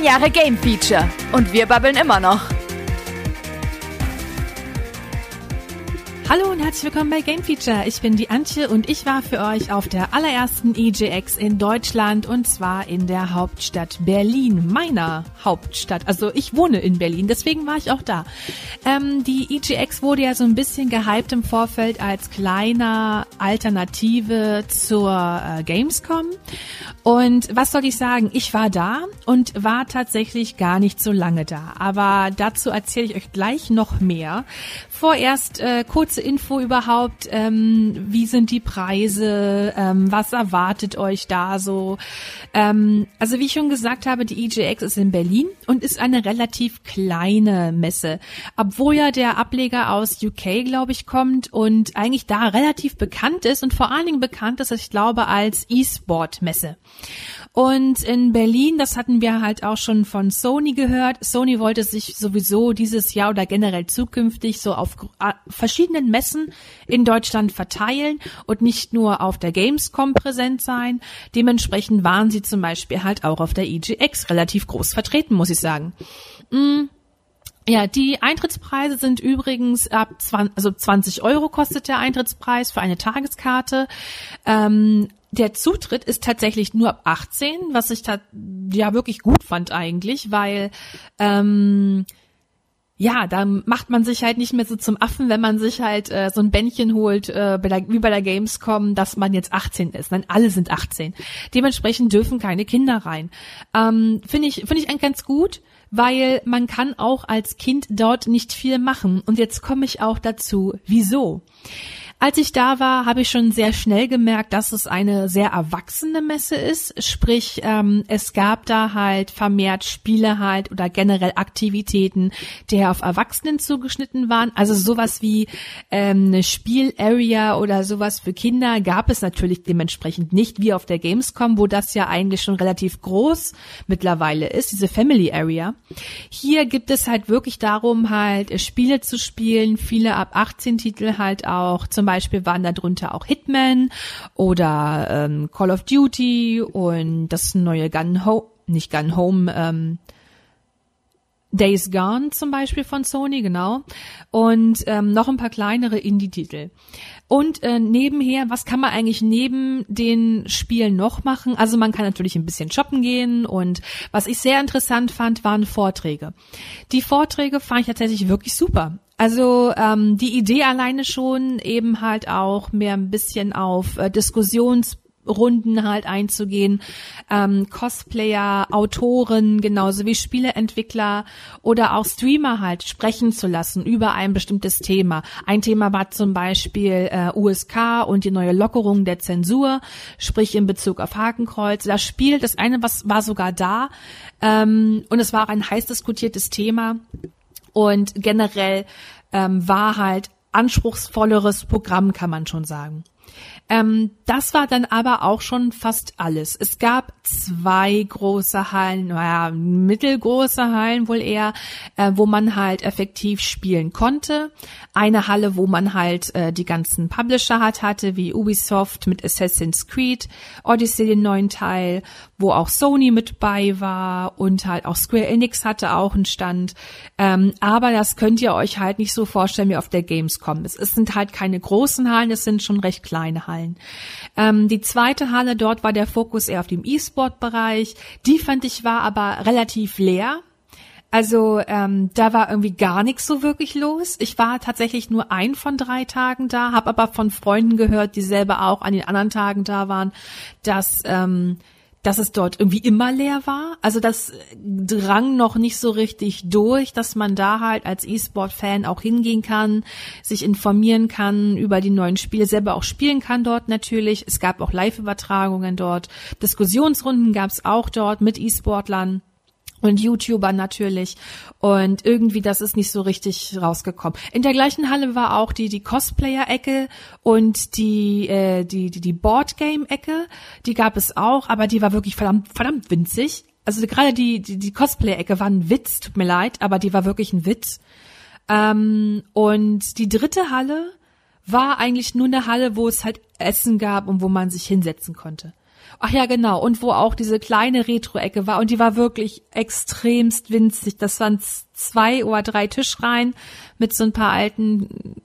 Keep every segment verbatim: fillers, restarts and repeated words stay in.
Jahre Game Feature und wir babbeln immer noch. Hallo und herzlich willkommen bei Game Feature. Ich bin die Antje und ich war für euch auf der allerersten E G X in Deutschland und zwar in der Hauptstadt Berlin, meiner Hauptstadt. Also ich wohne in Berlin, deswegen war ich auch da. Ähm, die E G X wurde ja so ein bisschen gehypt im Vorfeld als kleiner Alternative zur äh, Gamescom. Und was soll ich sagen? Ich war da und war tatsächlich gar nicht so lange da. Aber dazu erzähle ich euch gleich noch mehr. Vorerst äh, kurze Info überhaupt, ähm, wie sind die Preise, ähm, was erwartet euch da so? Ähm, also wie ich schon gesagt habe, die E G X ist in Berlin und ist eine relativ kleine Messe. Obwohl ja der Ableger aus U K, glaube ich, kommt und eigentlich da relativ bekannt ist und vor allen Dingen bekannt ist, ich glaube, als E-Sport-Messe. Und in Berlin, das hatten wir halt auch schon von Sony gehört, Sony wollte sich sowieso dieses Jahr oder generell zukünftig so auf verschiedenen Messen in Deutschland verteilen und nicht nur auf der Gamescom präsent sein. Dementsprechend waren sie zum Beispiel halt auch auf der E G X relativ groß vertreten, muss ich sagen. Mm. Ja, die Eintrittspreise sind übrigens ab zwanzig, also zwanzig Euro kostet der Eintrittspreis für eine Tageskarte. Ähm, Der Zutritt ist tatsächlich nur ab achtzehn, was ich da ja wirklich gut fand eigentlich, weil ähm, ja, da macht man sich halt nicht mehr so zum Affen, wenn man sich halt äh, so ein Bändchen holt, äh, bei der, wie bei der Gamescom, dass man jetzt achtzehn ist. Nein, alle sind achtzehn. Dementsprechend dürfen keine Kinder rein. Ähm, finde ich, finde ich eigentlich ganz gut, weil man kann auch als Kind dort nicht viel machen. Und jetzt komme ich auch dazu, wieso? Als ich da war, habe ich schon sehr schnell gemerkt, dass es eine sehr erwachsene Messe ist. Sprich, ähm, es gab da halt vermehrt Spiele halt oder generell Aktivitäten, die auf Erwachsenen zugeschnitten waren. Also sowas wie ähm, eine Spielarea oder sowas für Kinder gab es natürlich dementsprechend nicht, wie auf der Gamescom, wo das ja eigentlich schon relativ groß mittlerweile ist, diese Family Area. Hier gibt es halt wirklich darum, halt Spiele zu spielen, viele ab achtzehn Titel halt auch. Zum Beispiel waren da drunter auch Hitman oder ähm, Call of Duty und das neue Gun Home, nicht Gun Home, ähm, Days Gone zum Beispiel von Sony, genau. Und ähm, noch ein paar kleinere Indie-Titel. Und äh, nebenher, was kann man eigentlich neben den Spielen noch machen? Also man kann natürlich ein bisschen shoppen gehen und was ich sehr interessant fand, waren Vorträge. Die Vorträge fand ich tatsächlich wirklich super. Also ähm, die Idee alleine schon eben halt auch mehr ein bisschen auf äh, Diskussions Runden halt einzugehen, ähm, Cosplayer, Autoren, genauso wie Spieleentwickler oder auch Streamer halt sprechen zu lassen über ein bestimmtes Thema. Ein Thema war zum Beispiel äh, U S K und die neue Lockerung der Zensur, sprich in Bezug auf Hakenkreuz. Das Spiel, das eine was war sogar da ähm, und es war auch ein heiß diskutiertes Thema und generell ähm, war halt anspruchsvolleres Programm, kann man schon sagen. Ähm, das war dann aber auch schon fast alles. Es gab zwei große Hallen, naja, mittelgroße Hallen wohl eher, äh, wo man halt effektiv spielen konnte. Eine Halle, wo man halt äh, die ganzen Publisher hat, hatte, wie Ubisoft mit Assassin's Creed, Odyssey den neuen Teil, wo auch Sony mit bei war und halt auch Square Enix hatte auch einen Stand. Ähm, aber das könnt ihr euch halt nicht so vorstellen wie auf der Gamescom. Es, es sind halt keine großen Hallen, es sind schon recht kleine Hallen. Ähm, die zweite Halle, dort war der Fokus eher auf dem E-Sport-Bereich. Die fand ich war aber relativ leer. Also ähm, da war irgendwie gar nichts so wirklich los. Ich war tatsächlich nur ein von drei Tagen da, habe aber von Freunden gehört, die selber auch an den anderen Tagen da waren, dass ähm, dass es dort irgendwie immer leer war. Also das drang noch nicht so richtig durch, dass man da halt als E-Sport-Fan auch hingehen kann, sich informieren kann über die neuen Spiele, selber auch spielen kann dort natürlich. Es gab auch Live-Übertragungen dort. Diskussionsrunden gab es auch dort mit E-Sportlern und YouTubern natürlich. Und irgendwie, das ist nicht so richtig rausgekommen. In der gleichen Halle war auch die die Cosplayer-Ecke und die äh, die die die Boardgame-Ecke. Die gab es auch, aber die war wirklich verdammt verdammt winzig. Also gerade die die die Cosplayer-Ecke war ein Witz, tut mir leid, aber die war wirklich ein Witz. Ähm, und die dritte Halle war eigentlich nur eine Halle, wo es halt Essen gab und wo man sich hinsetzen konnte. Ach ja, genau. Und wo auch diese kleine Retro-Ecke war. Und die war wirklich extremst winzig. Das waren zwei oder drei Tischreihen mit so ein paar alten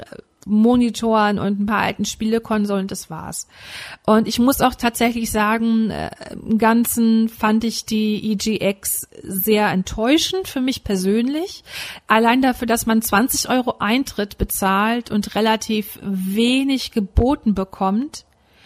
Monitoren und ein paar alten Spielekonsolen. Das war's. Und ich muss auch tatsächlich sagen, äh, im Ganzen fand ich die E G X sehr enttäuschend für mich persönlich. Allein dafür, dass man zwanzig Euro Eintritt bezahlt und relativ wenig geboten bekommt.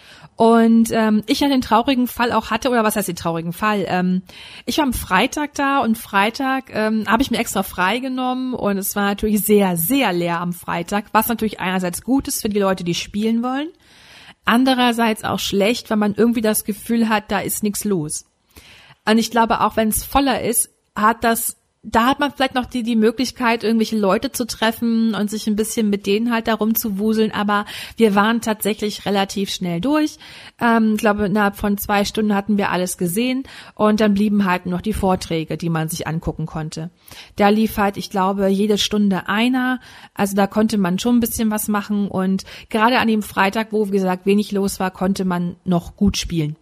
Und ähm, ich ja den traurigen Fall auch hatte, oder was heißt den traurigen Fall? Ähm, ich war am Freitag da und Freitag ähm, habe ich mir extra freigenommen und es war natürlich sehr, sehr leer am Freitag, was natürlich einerseits gut ist für die Leute, die spielen wollen, andererseits auch schlecht, weil man irgendwie das Gefühl hat, da ist nichts los. Und ich glaube, auch wenn es voller ist, hat das da hat man vielleicht noch die, die Möglichkeit, irgendwelche Leute zu treffen und sich ein bisschen mit denen halt darum zu wuseln, aber wir waren tatsächlich relativ schnell durch. Ähm, ich glaube, innerhalb von zwei Stunden hatten wir alles gesehen und dann blieben halt noch die Vorträge, die man sich angucken konnte. Da lief halt, ich glaube, jede Stunde einer, also da konnte man schon ein bisschen was machen und gerade an dem Freitag, wo, wie gesagt, wenig los war, konnte man noch gut spielen.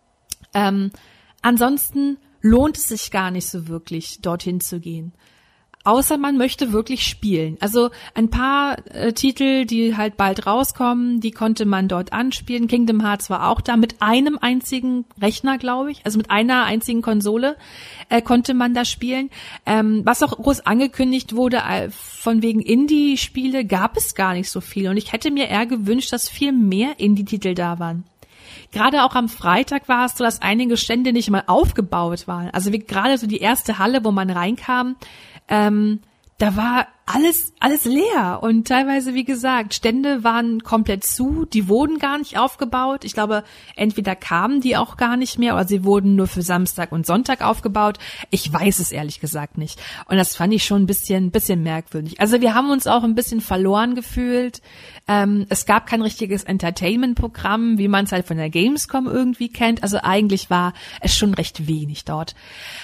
Ähm, ansonsten lohnt es sich gar nicht so wirklich, dorthin zu gehen. Außer man möchte wirklich spielen. Also ein paar äh, Titel, die halt bald rauskommen, die konnte man dort anspielen. Kingdom Hearts war auch da mit einem einzigen Rechner, glaube ich. Also mit einer einzigen Konsole äh, konnte man da spielen. Ähm, was auch groß angekündigt wurde, äh, von wegen Indie-Spiele, gab es gar nicht so viel. Und ich hätte mir eher gewünscht, dass viel mehr Indie-Titel da waren. Gerade auch am Freitag war es so, dass einige Stände nicht mal aufgebaut waren. Also wie gerade so die erste Halle, wo man reinkam, ähm, da war alles alles leer und teilweise, wie gesagt, Stände waren komplett zu, die wurden gar nicht aufgebaut. Ich glaube, entweder kamen die auch gar nicht mehr oder sie wurden nur für Samstag und Sonntag aufgebaut. Ich weiß es ehrlich gesagt nicht. Und das fand ich schon ein bisschen bisschen merkwürdig. Also wir haben uns auch ein bisschen verloren gefühlt. Ähm, es gab kein richtiges Entertainment-Programm, wie man es halt von der Gamescom irgendwie kennt. Also eigentlich war es schon recht wenig dort.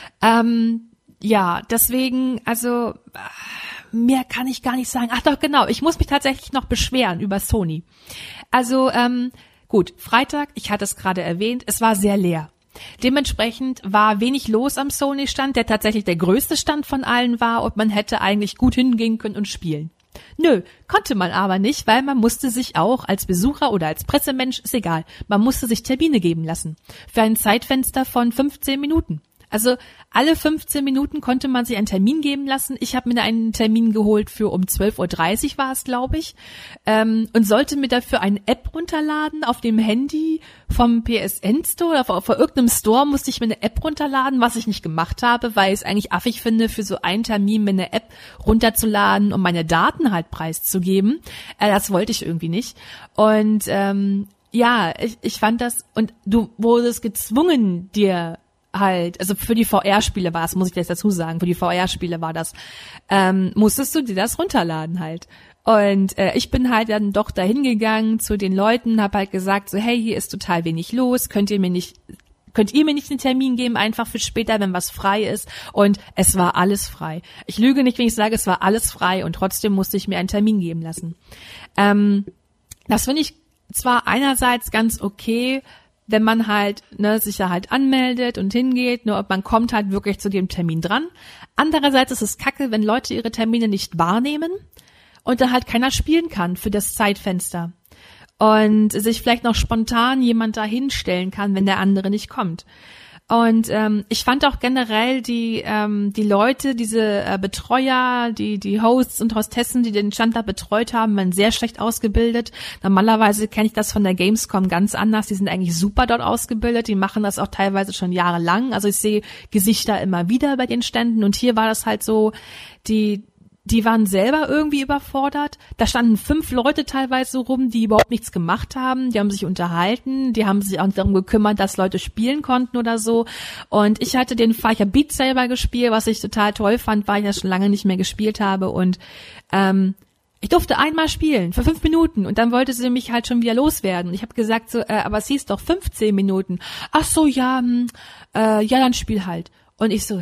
Ähm, Ja, deswegen, also mehr kann ich gar nicht sagen. Ach doch, genau, ich muss mich tatsächlich noch beschweren über Sony. Also ähm, gut, Freitag, ich hatte es gerade erwähnt, es war sehr leer. Dementsprechend war wenig los am Sony-Stand, der tatsächlich der größte Stand von allen war und man hätte eigentlich gut hingehen können und spielen. Nö, konnte man aber nicht, weil man musste sich auch als Besucher oder als Pressemensch, ist egal, man musste sich Termine geben lassen. Für ein Zeitfenster von fünfzehn Minuten. Also alle fünfzehn Minuten konnte man sich einen Termin geben lassen. Ich habe mir einen Termin geholt für um zwölf Uhr dreißig war es, glaube ich, ähm, und sollte mir dafür eine App runterladen auf dem Handy vom P S N Store oder vor, vor irgendeinem Store musste ich mir eine App runterladen, was ich nicht gemacht habe, weil ich es eigentlich affig finde, für so einen Termin mir eine App runterzuladen, um meine Daten halt preiszugeben. Äh, das wollte ich irgendwie nicht. Und ähm, ja, ich, ich fand das, und du wurdest gezwungen, dir halt, also für die V R-Spiele war es, muss ich jetzt dazu sagen, für die V R-Spiele war das, ähm, musstest du dir das runterladen halt. Und äh, ich bin halt dann doch dahin gegangen zu den Leuten, hab halt gesagt so, hey, hier ist total wenig los, könnt ihr mir nicht, könnt ihr mir nicht einen Termin geben, einfach für später, wenn was frei ist? Und es war alles frei. Ich lüge nicht, wenn ich sage, es war alles frei und trotzdem musste ich mir einen Termin geben lassen. Ähm, das finde ich zwar einerseits ganz okay, wenn man halt ne, sich da halt anmeldet und hingeht, nur man kommt halt wirklich zu dem Termin dran. Andererseits ist es kacke, wenn Leute ihre Termine nicht wahrnehmen und dann halt keiner spielen kann für das Zeitfenster und sich vielleicht noch spontan jemand da hinstellen kann, wenn der andere nicht kommt. Und ähm, ich fand auch generell die ähm, die Leute, diese äh, Betreuer, die die Hosts und Hostessen, die den Stand da betreut haben, waren sehr schlecht ausgebildet. Normalerweise kenne ich das von der Gamescom ganz anders. Die sind eigentlich super dort ausgebildet. Die machen das auch teilweise schon jahrelang. Also ich sehe Gesichter immer wieder bei den Ständen. Und hier war das halt so, die die waren selber irgendwie überfordert. Da standen fünf Leute teilweise so rum, die überhaupt nichts gemacht haben. Die haben sich unterhalten, die haben sich auch darum gekümmert, dass Leute spielen konnten oder so. Und ich hatte den Fall, ich habe Beat Saber gespielt, was ich total toll fand, weil ich das schon lange nicht mehr gespielt habe. Und ähm, ich durfte einmal spielen, für fünf Minuten. Und dann wollte sie mich halt schon wieder loswerden. Ich habe gesagt, so, äh, aber es hieß doch fünfzehn Minuten. Ach so, ja, mh, äh, ja, dann spiel halt. Und ich so, hä?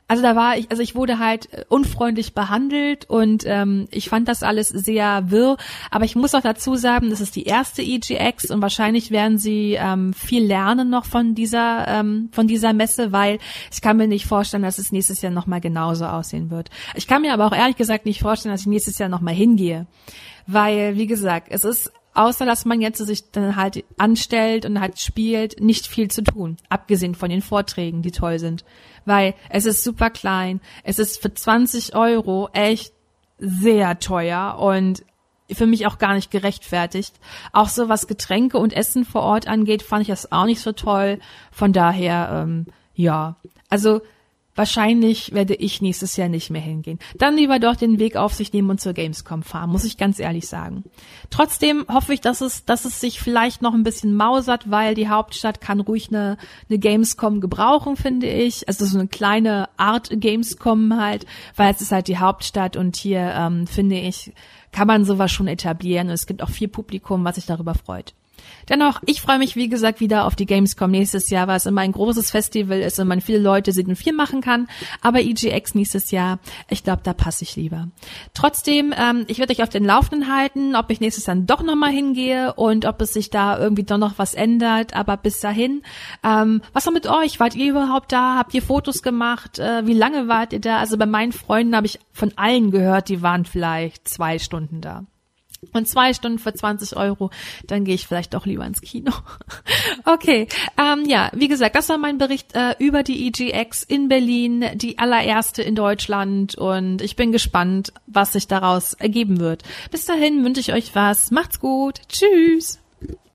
Also da war ich, also ich wurde halt unfreundlich behandelt und ähm, ich fand das alles sehr wirr. Aber ich muss auch dazu sagen, das ist die erste E G X und wahrscheinlich werden sie ähm, viel lernen noch von dieser ähm, von dieser Messe, weil ich kann mir nicht vorstellen, dass es nächstes Jahr nochmal genauso aussehen wird. Ich kann mir aber auch ehrlich gesagt nicht vorstellen, dass ich nächstes Jahr nochmal hingehe, weil wie gesagt, es ist außer dass man jetzt sich dann halt anstellt und halt spielt, nicht viel zu tun. Abgesehen von den Vorträgen, die toll sind. Weil es ist super klein. Es ist für zwanzig Euro echt sehr teuer und für mich auch gar nicht gerechtfertigt. Auch so was Getränke und Essen vor Ort angeht, fand ich das auch nicht so toll. Von daher, ähm, ja. Also wahrscheinlich werde ich nächstes Jahr nicht mehr hingehen. Dann lieber doch den Weg auf sich nehmen und zur Gamescom fahren, muss ich ganz ehrlich sagen. Trotzdem hoffe ich, dass es, dass es sich vielleicht noch ein bisschen mausert, weil die Hauptstadt kann ruhig eine, eine Gamescom gebrauchen, finde ich. Also so eine kleine Art Gamescom halt, weil es ist halt die Hauptstadt und hier, ähm, finde ich, kann man sowas schon etablieren und es gibt auch viel Publikum, was sich darüber freut. Dennoch, ich freue mich, wie gesagt, wieder auf die Gamescom nächstes Jahr, weil es immer ein großes Festival ist und man viele Leute sieht und viel machen kann. Aber E G X nächstes Jahr, ich glaube, da passe ich lieber. Trotzdem, ähm, ich werde euch auf den Laufenden halten, ob ich nächstes Jahr doch nochmal hingehe und ob es sich da irgendwie doch noch was ändert. Aber bis dahin, ähm, was war mit euch? Wart ihr überhaupt da? Habt ihr Fotos gemacht? Äh, wie lange wart ihr da? Also bei meinen Freunden habe ich von allen gehört, die waren vielleicht zwei Stunden da. Und zwei Stunden für zwanzig Euro, dann gehe ich vielleicht doch lieber ins Kino. Okay, ähm, ja, wie gesagt, das war mein Bericht äh, über die E G X in Berlin, die allererste in Deutschland und ich bin gespannt, was sich daraus ergeben wird. Bis dahin wünsche ich euch was, macht's gut, tschüss!